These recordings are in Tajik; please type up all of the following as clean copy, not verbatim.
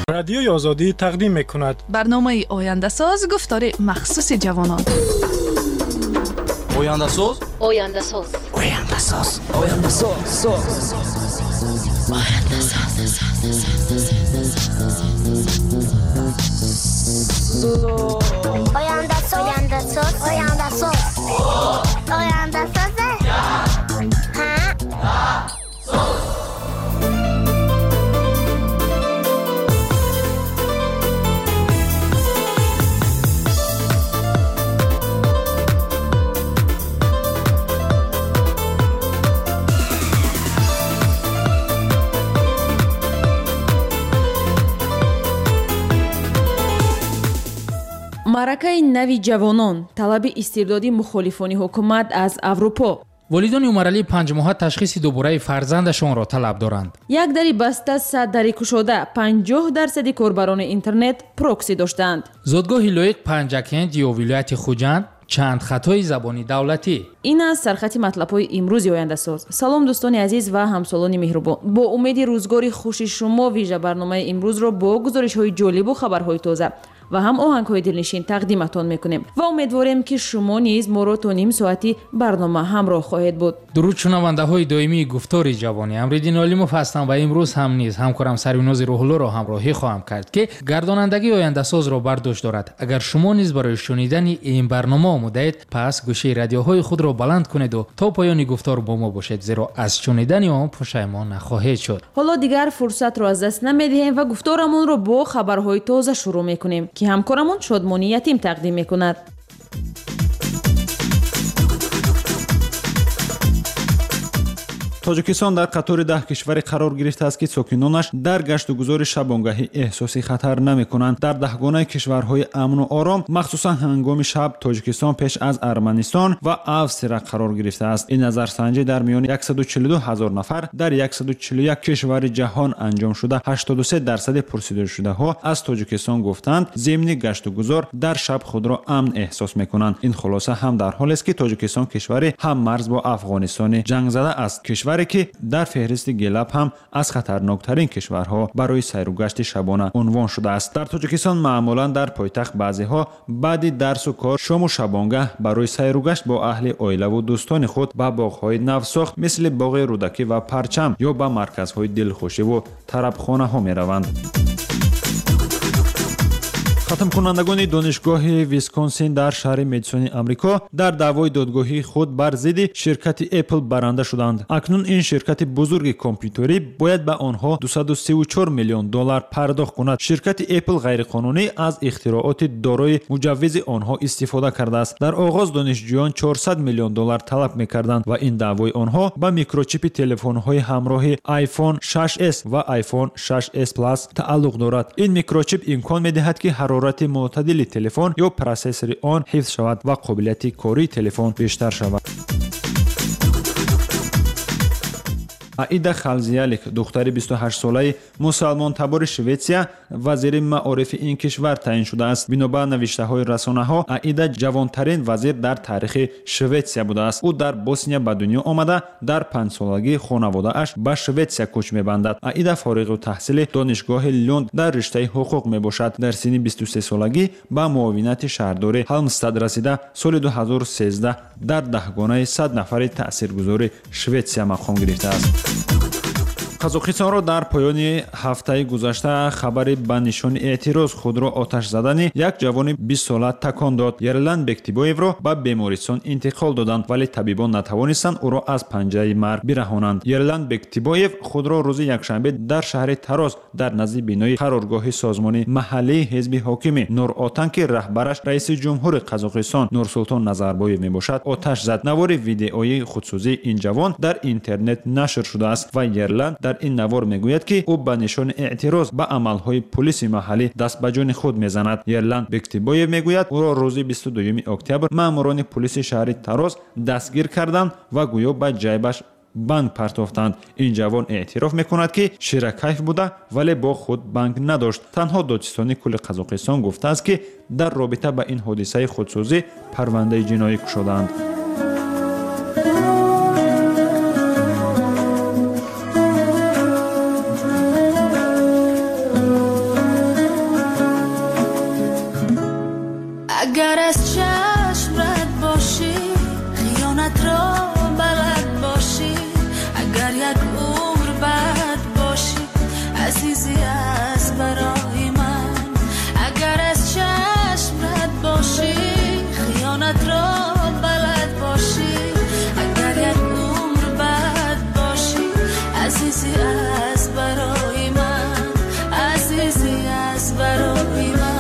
رادیوی آزادی تقدیم می‌کند برنامه آینده ساز گفتار مخصوص جوانان. آینده ساز آینده ساز آینده ساز آینده ساز آینده ساز آینده ساز آینده ساز آینده ساز آینده ساز маъракаи нави ҷавонон талаби истибдоди мухолифони ҳукумат аз аврупо. волидони умаралии 5 моҳа ташхиси дубораи фарзандашонро талаб доранд. як дари баста 100 дари кушода 50% корбарони интернет прокси доштанд. зодгоҳи лоиқ панҷакент ё вилояти хуҷанд чанд хатои забони давлатӣ. ин аст сархати матлабҳои имрӯзи ояндасоз. салом дӯстони азиз ва ҳамсолони меҳрубон. бо умеди рӯзгори хуши шумо вижа барномаи имрӯзро бо гузоришҳои ҷолибу хабарҳои тоза ва ҳам оҳангҳои дилнишин тақдиматон мекунем ва умедворем ки шумо низ моро то ним соати барнома ҳамроҳ хоҳед буд. дуруд шунавандаҳои доимии гуфтори ҷавонӣ, амриддин олимов ҳастам ва имрӯз ҳам низ ҳамкорам сарвинози рӯҳуллоро ҳамроҳӣ хоҳам кард ки гардонандагии ояндасозро бардошт дорад. агар шумо низ барои шунидани ин барнома омодаед, пас гӯшаи радиоҳои худро баланд кунеду то поёни гуфтор бо мо бошед, зеро аз шунидани он пушаймон нахоҳед шуд. ҳоло дигар фурсатро аз даст намедиҳем ва гуфторамонро бо хабарҳои тоза шурӯъ мекунем ки ҳамкорамон шодмони ятим тақдим мекунад. тоҷикистон дар қатори 10 кишваре қарор гирифтааст ки сокинонаш дар гашту гузори шабонгаҳӣ эҳсоси хатар намекунанд. дар даҳгонаи кишварҳои амну ором, махсусан ҳангоми шаб, тоҷикистон пеш аз Арманистон ва Австрия қарор гирифтааст. ин назарсанҷӣ дар миёни 142 000 нафар дар 141 кишвари ҷаҳон анҷом шуда 83% пурсидашудаҳо аз Тоҷикистон гуфтанд зимни гашту гузор дар шаб худро амн эҳсос мекунанд. ин хулоса ҳам дар ҳолест ки Тоҷикистон кишвари ҳам марз бо Афғонистони ҷангзада аст. кишваре ки дар феҳристи гелаб ҳам аз хатарноктарин кишварҳо барои сайругашти шабона унвон шудааст. дар Тоҷикистон маъмулан дар пойтахт баъзеҳо баъди дарсу кор шому шабонгаҳ барои сайругашт бо аҳли оилаву дӯстони худ ба боғҳои навсохт мисли боғи Рӯдакӣ ва Парчам ё ба марказҳои дилхушиву тарабхонаҳо мераванд. хатмкунандагони донишгоҳи Висконсин дар шаҳри Медисони Амрико дар даъвои додгоҳии худ бар зидди ширкати Apple баранда шуданд. акнун ин ширкати бузурги компютерӣ бояд ба онҳо $234 миллион пардохт кунад. ширкати Apple ғайриқонунӣ аз ихтирооти дорои муҷаввизи онҳо истифода кардааст. дар оғоз донишҷӯён $400 миллион талаб мекарданд ва ин даъвои онҳо ба микрочипи телефонҳои ҳамроҳи iPhone 6s ва iPhone 6s Plus тааллуқ дорад. ин микрочип имкон медиҳад ки ҳарорати мӯътадили телефон ё процессори он ҳифз шавад ва қобилияти кории телефон бештар шавад. аида халзиялик, духтари 28-солаи мусалмонтабори Шветсия, вазири маорифи ин кишвар таъин шудааст. бинобар навиштаҳои расонаҳо, аида ҷавонтарин вазир дар таърихи Шветсия будааст. ӯ дар Босния ба дунё омада, дар 5-солагӣ хонаводааш ба Шветсия кӯч мебандад. аида фориғу таҳсили донишгоҳи Лунд дар риштаи ҳуқуқ мебошад. дар синни 23-солагӣ ба муовинати шаҳрдори Ҳалмстад расида, соли 2013 дар даҳгонаи 100 нафари таъсиргузори Шветсия мақом гирифтааст. қазоқистонро дар поёни ҳафтаи гузашта хабари ба нишони эътироз худро оташ задани як ҷавони 20 сола такон дод. Ерлан Бектибоевро ба бемористон интиқол доданд, вале табибон натавонистанд ӯро аз панҷаи марг бираҳонанд. Ерлан Бектибоев худро рӯзи якшанбе дар шаҳри Тарос дар назди бинои қароргоҳи созмони маҳаллии ҳизби ҳокими Нур-Отан ки раҳбараш раиси ҷумҳури Қазоқистон Нурсултон Назарбоев мебошад, оташ зад. навори видеои худсӯзии ин ҷавон дар интернет нашр шудааст ва Ерлан дар ин навор мегӯяд ки ӯ ба нишони эътироз ба амалҳои полиси маҳаллӣ даст ба ҷони худ мезанад. Ерлан Бектибоев мегӯяд ӯро рӯзи 22 октябр маъмурони полиси шаҳри Тарос дастгир карданд ва гӯё ба ҷайбаш банк партофтанд. ин ҷавон эътироф мекунад ки ширакайф буда, вале бо худ банк надошт. танҳо Додистони кулли Қазоқистон гуфтааст ки дар робита ба ин ҳодисаи худсӯзӣ парвандаи ҷиноӣ кушоданд. برای من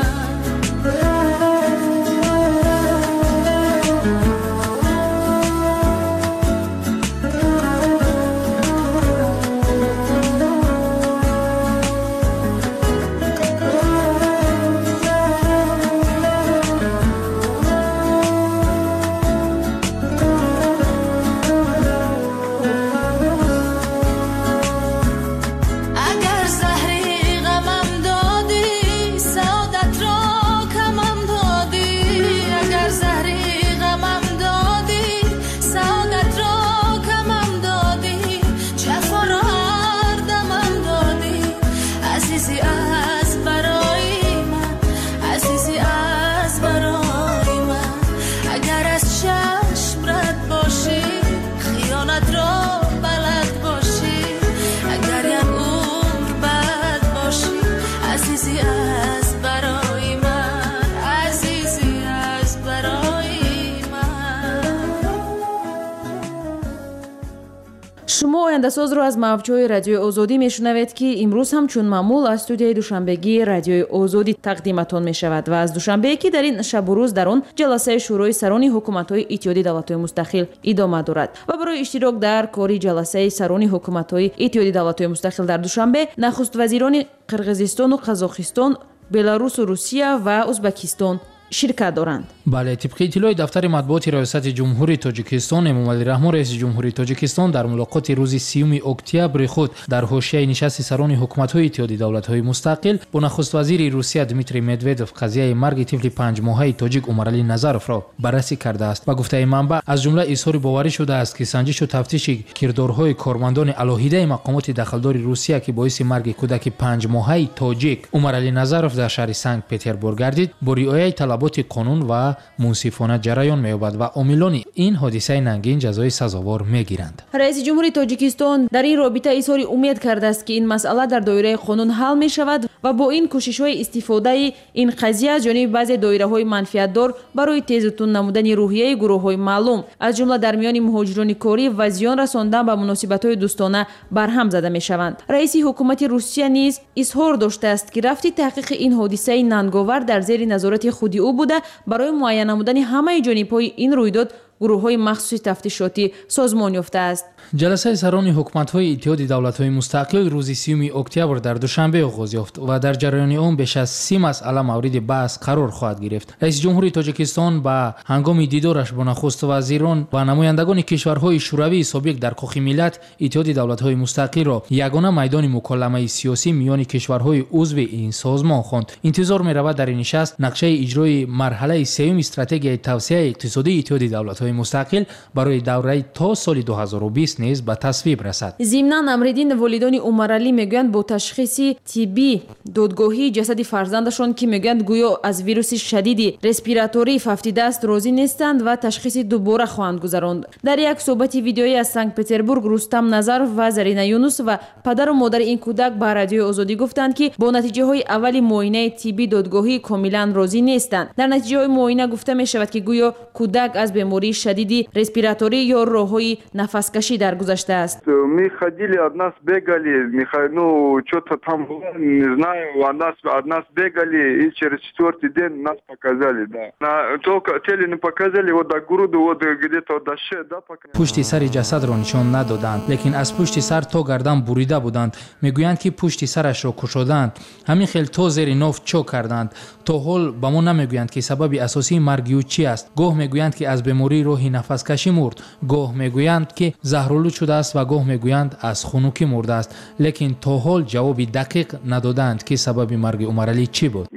شما آینده‌ساز رو از موج‌های رادیوی آزادی میشنوید که امروز هم چون معمول از استودیوی دوشنبگی رادیوی آزادی تقدیمتان میشود و از دوشنبه که در این شب و روز در آن جلسه شورای سران حکومت‌های اتحادیه دولت‌های مستقل ادامه دارد و برای اشتراک در کاری جلسه سران حکومت‌های اتحادیه دولت‌های مستقل در دوشنبه نخست وزیران قرقیزستان و قزاقستان، بلاروس و روسیه و ازبکستان شرکت دارند. بله، طبق اطلاع دفتر مطبوعات ریاست جمهوری تاجیکستان، امامعلی رحمان رئیس جمهوری تاجیکستان در ملاقات روز 30 اکتبر خود در حاشیه نشست سران حکومت‌های اتحادیه دولت‌های مستقل با نخست وزیر روسیه دمیتری مدودوف قضیه مرگ طفل 5 ماهه تاجیک عمرعلی نظروف را بررسی کرده است و گفته منبع از جمله اظهار باوری شده است که سنجش و تفتیش کردارهای کارمندان علاهیده مقامات دخلدار روسیه که باعث مرگ کودک 5 ماهه تاجیک عمرعلی نظروف در شهر سنت پترزبورگ گردید با رعایت طلبات قانون و منصفانه جریان می‌یابد و عاملان این حادثه ننگین جزای سزاوار می‌گیرند. رئیس جمهوری تاجیکستان در این رابطه اظهار امید کرده است که این مسئله در دایره قانون حل می‌شود و با این کوشش‌های استفاده این قضیه از جانب بعضی دایره‌های منفعت‌دار برای تیزتون نمودن روحیه گروه‌های معلوم از جمله در میان مهاجران کاری و زیان رساندن به مناسبت‌های دوستانه برهم زده می‌شوند. رئیس حکومت روسیه نیز اظهار داشته است که رفت تحقیق این حادثه ننگاور در زیر نظارت خود او بوده برای معین نمودن همه جانب‌های این رویداد گروه‌های مخصوص تفتیشاتی سازمان یافته است. جلسه سران حکومت‌های اتحادیه دولت‌های مستقل روز 30 اکتبر در دوشنبه آغاز یافت و در جریان آن بیش از 30 مسئله مورد بحث قرار خواهد گرفت. رئیس جمهوری تاجیکستان با هنگام دیدارش با نخست وزیران و نمایندگان کشورهای شوروی سابق در کاخ ملت اتحادیه دولت‌های مستقل را یگانه میدان مکالمه سیاسی میان کشورهای عضو این سازمان خواند. انتظار می‌رود در این نشست نقشه اجرای مرحله سوم استراتژی توسعه اقتصادی اتحادیه دولت‌های مستقل برای دوره تا سال 2020 نیز به تصویب رسد. ضمناً امریدین والدان عمرعلی میگویند با تشخیص طبی دادگاهی جسد فرزندشان که میگویند گویا از ویروس شدید رسپیراتوری ففتیده است راضی نیستند و تشخیص دوباره خواهند گذراند. در یک صحبت ویدیویی از سنت پترزبورگ رستم نظروف و زرینه یونس و پدر و مادر این کودک به رادیوی آزادی گفتند که با نتیجه های اولی معاینه طبی دادگاهی کاملا راضی نیستند. در نتیجه های معاینه گفته می شود که گویا کودک از بیماری شدید رسپیراتوری یا راههای نفسکشی درگذشته است. Мы ходили, от нас бегали, ну что-то там, не знаю, от нас бегали и через 4-й день нас показали, да. Только теле не показали, вот до груди, вот где-то до шеи, да, показали. پشت سر جسد را نشان ندادند، لیکن از پشت سر تا گردن بریده بودند. میگویند که پشت سرش را کشودند. همین خیلی تا زیر ناف چو کردند. تا حال به ما نمیگویند که سبب اساسی مرگ او چی است. گاه میگویند که از بیماری راهی نفس کشی مرد، گاه میگویند که زهرآلود شده است و گاه میگویند از خنکی مرده است، لیکن تا حال جواب دقیق ندادند که سبب مرگ عمرعلی چی بود.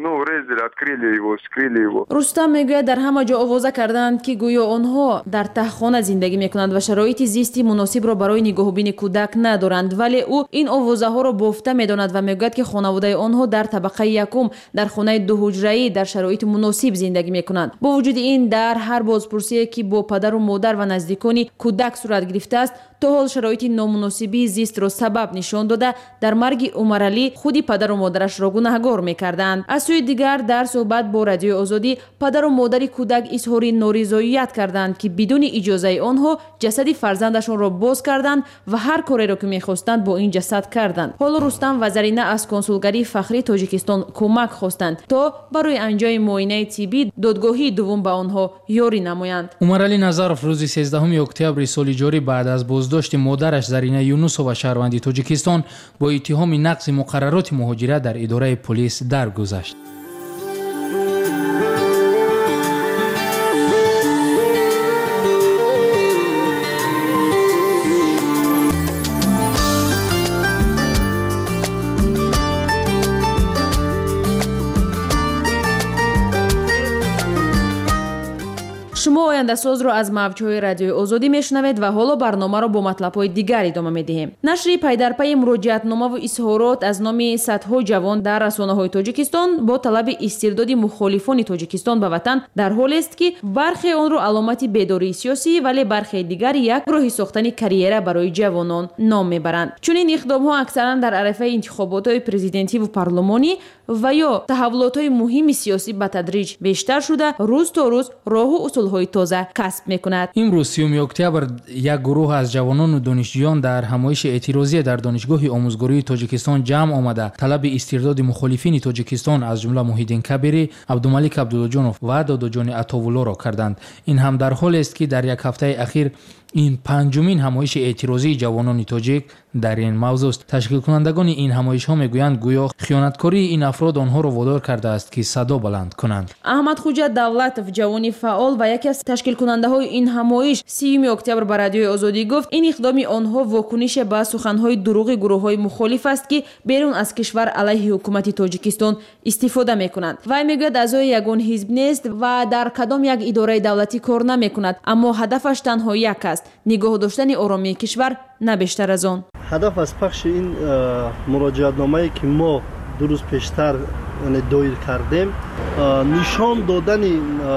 رستم میگوید در همه جا آوازه کردند که گویا آنها در تهخانه زندگی میکنند و شرایط زیستی مناسب را برای نگاهبین کودک ندارند، ولی او این آوازه ها را بافته میداند و میگوید که خانواده آنها در طبقه یکم در خانه 2 حجره‌ای در شرایط مناسب زندگی میکنند. با وجود این در هر بازپرسی که با پدر و مادر و نزدیکان کودک صورت گرفته است تا حال شرایط نامناسبی زیست را سبب نشان داده در مرگ عمرعلی خودی پدر و مادرش را گناهکار میکردند. از سوی دیگر در дар суҳбат бо радиои озодӣ падару модари кӯдак изҳори норизоият карданд ки бидуни иҷозаи онҳо ҷасади фарзандашонро боз карданд ва ҳар кореро ки мехостанд бо ин ҷасад карданд. ҳоло Рустам ва Зарина аз консулгарии фахрии Тоҷикистон кӯмак хостанд то барои анҷоми муоинаи тиббӣ додгоҳии дуввум ба онҳо ёрӣ намоянд. Умарали Назаров рӯзи 13 октябри соли ҷорӣ баъд аз боздошти модараш Зарина Юнусова шаҳрванди Тоҷикистон бо иттиҳоми нақзи муқаррароти муҳоҷират дар идораи полис даргузашт. шумо ояндасозро аз мавҷҳои радиои озодӣ мешунавед ва ҳоло барномаро бо матлабҳои дигар идома медиҳем. Нашри пайдарпайи муроҷиатномаву изҳорот аз номи садҳо ҷавон дар расонаҳои Тоҷикистон бо талаби истирдоди мухолифони Тоҷикистон ба ватан дар ҳолест ки бархе онро аломати бедории сиёсӣ вале бархе дигар як роҳи сохтани карьера барои ҷавонон ном мебаранд. Чунин иқдомҳо аксаран дар арафаи интихоботҳои президентиву парлумонӣ ва ё таҳаввулотҳои муҳими сиёсӣ ба тадриҷ бештар шуда рӯз то рӯз роҳу усулҳои тоза касб мекунад. имрӯз 30 октябр як гурӯҳ аз ҷавонону донишҷӯён дар ҳамоиши эътирозие дар донишгоҳи омӯзгории Тоҷикистон ҷамъ омада талаби истирдоди мухолифини Тоҷикистон аз ҷумла Муҳиддин Кабирӣ, Абдумалик Абдуллоҷонов ва Додоҷони Атовуллоро карданд. ин ҳам дар ҳолест ки дар як ҳафтаи ахир ин панҷумин ҳамоиши эътирозии ҷавонони тоҷик дар ин мавзӯъст. Ташкилкунандагони ин ҳамоишҳо мегӯянд гӯё хиёнаткории ин афрод онҳоро водор кардааст ки садо баланд кунанд. Аҳмадхуҷа Давлатов, ҷавони фаъол ва яке аз ташкилкунандаҳои ин ҳамоиш 30 октябр ба радиои озодӣ гуфт, ин иқдоми онҳо вокунише ба суханҳои дурӯғи гурӯҳҳои мухолиф аст ки берун аз кишвар алайҳи ҳукумати Тоҷикистон истифода мекунанд. Вай мегӯяд аъзои ягон ҳизб нест ва дар кадом як идораи давлатӣ кор намекунад, аммо ҳадафаш танҳо як аст: нигоҳ доштани оромии кишвар, на бештар аз он. ҳадаф аз пахши ин муроҷиатномае ки мо ду рӯз пештар доир кардем, нишон додани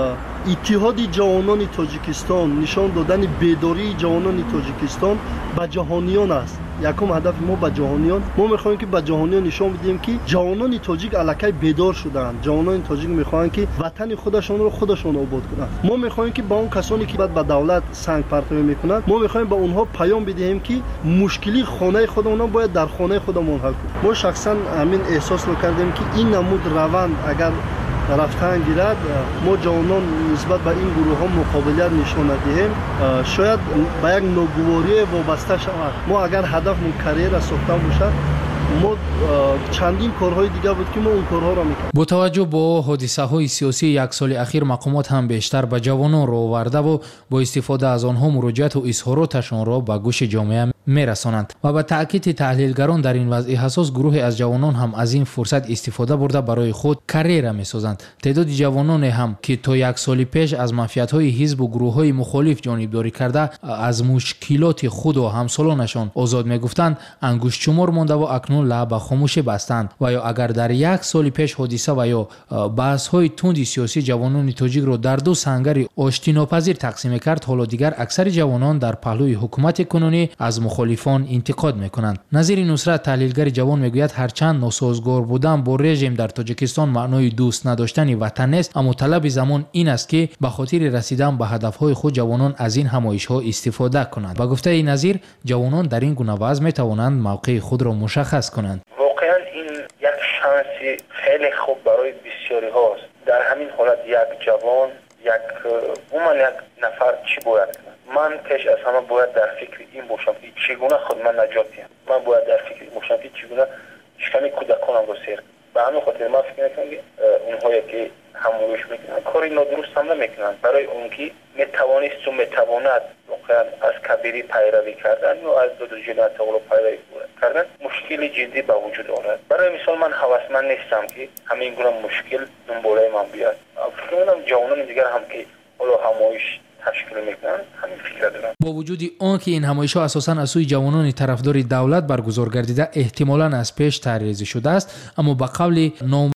иттиҳоди ҷавонони Тоҷикистон, нишон додани бедории ҷавонони Тоҷикистон ба ҷаҳониён аст. якум ҳадафи мо ба ҷаҳониён, мо мехоҳем ки ба ҷаҳониён нишон бидиҳем ки ҷавонони тоҷик аллакай бедор шудаанд. ҷавонони тоҷик мехоҳанд ки ватани худашонро худашон обод кунанд. мо мехоҳем ки ба он касоне ки ба давлат санг партовӣ мекунанд, мо мехоҳем ба онҳо паём бидиҳем ки мушкили хонаи худамон бояд дар хонаи худамон ҳал кунем. мо шахсан ҳамин эҳсос кардем ки ин намуд раванд агар рафтан гирад, мо ҷавонон нисбат ба ин гурӯҳҳо муқобилият нишон надиҳем, шояд ба як ногуворие вобаста шавад. мо агар ҳадафмон карьера сохтан бошад, мо чандин корҳои дигар буд ки мо он корҳоро мекардем. бо таваҷҷӯҳ бо ҳодисаҳои сиёсии як соли ахир мақомот ҳам бештар ба ҷавононро овардаву бо истифода аз онҳо муроҷиату изҳороташонро ба гӯши ҷомеа мерасонанд ва ба таъкиди таҳлилгарон дар ин вазъи ҳасос гурӯҳе аз ҷавонон ҳам аз ин фурсат истифода бурда барои худ карьера месозанд. теъдоди ҷавононе ҳам ки то як соли пеш аз манфиатҳои ҳизбу гурӯҳҳои мухолиф ҷонибдорӣ карда аз мушкилоти худу ҳамсолонашон озод мегуфтанд, ангуштшумор мондаву акнун лаб ба хомӯшӣ бастанд ва ё агар дар як соли пеш ҳодиса ва ё баҳсҳои тунди сиёсӣ ҷавонони тоҷикро дар ду сангари оштинопазир тақсим мекард, ҳоло дигар аксари ҷавонон дар паҳлӯи ҳукумати кунунӣ аз мухолифон интиқод мекунанд. Назири Нусрат, таҳлилгари ҷавон, мегӯяд ҳарчанд носозгор будан бо режим дар Тоҷикистон маънои дӯст надоштани ватан нест, аммо талаби замон ин аст ки ба хотири расидан ба ҳадафҳои худ ҷавонон аз ин ҳамоишҳо истифода кунанд. Ба гуфтаи Назир, ҷавонон дар ин гуна вазъ метавонанд мавқеи худро мушаххас کنند. واقعا این یک شانسی خیلی خوب برای بسیاری هاست. در همین حالت یک جوان، یک نفر چی باید کنه؟ من پیش از همه باید در فکر این باشم که چگونه خود من نجات دهم. من باید در فکر باشم که چگونه شکم کودکانم رو سیر. به همین خاطر من فکر میکنم که اونهایی که هموروش میکنن کاری نادرست هم نمیکنن. برای اون که میتوانست و میتواند واقعا از کبیری پیروی کردن و از دودوجین اتاقلو پیروی کردن مشکل جدی به وجود آورد. برای مثال من هوسمند نیستم که همین گونه مشکل دنباله من بیاد. فکر میکنم جوانان دیگر هم که حالا همایش تشکیل میکنن همین فکر دارن. با وجود آن که این همایش‌ها اساساً از سوی جوانان طرفدار دولت برگزار گردیده احتمالاً از پیش طرح‌ریزی شده است، اما به قول